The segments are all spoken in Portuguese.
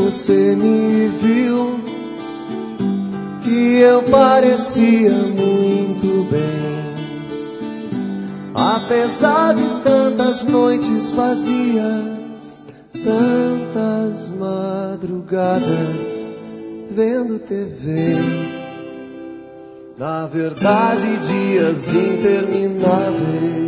você me viu, que eu parecia muito bem. Apesar de tantas noites vazias, tantas madrugadas vendo TV, na verdade dias intermináveis.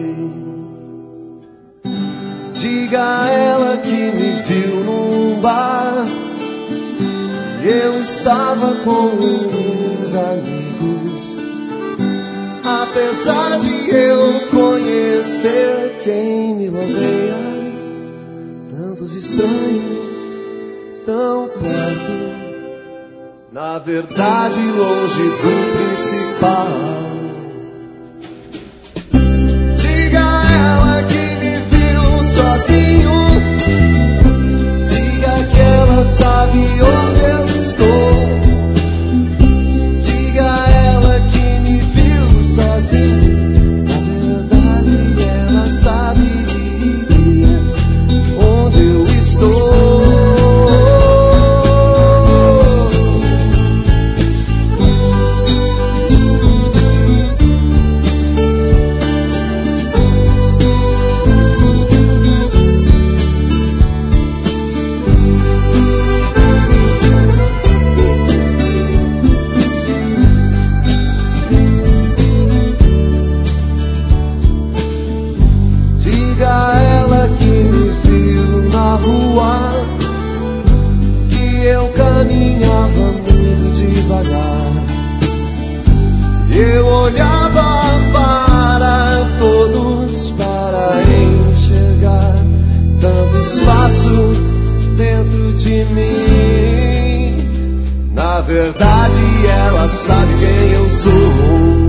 Diga a ela que me viu num bar, e eu estava com uns amigos. Apesar de eu conhecer quem me rodeia, tantos estranhos tão perto, na verdade longe do principal. Diga a ela que me viu sozinho, diga que ela sabe onde eu estou. Diga a ela que me viu sozinho, na verdade ela sabe onde eu estou. Que eu caminhava muito devagar, eu olhava para todos para enxergar tanto espaço dentro de mim. Na verdade ela sabe quem eu sou.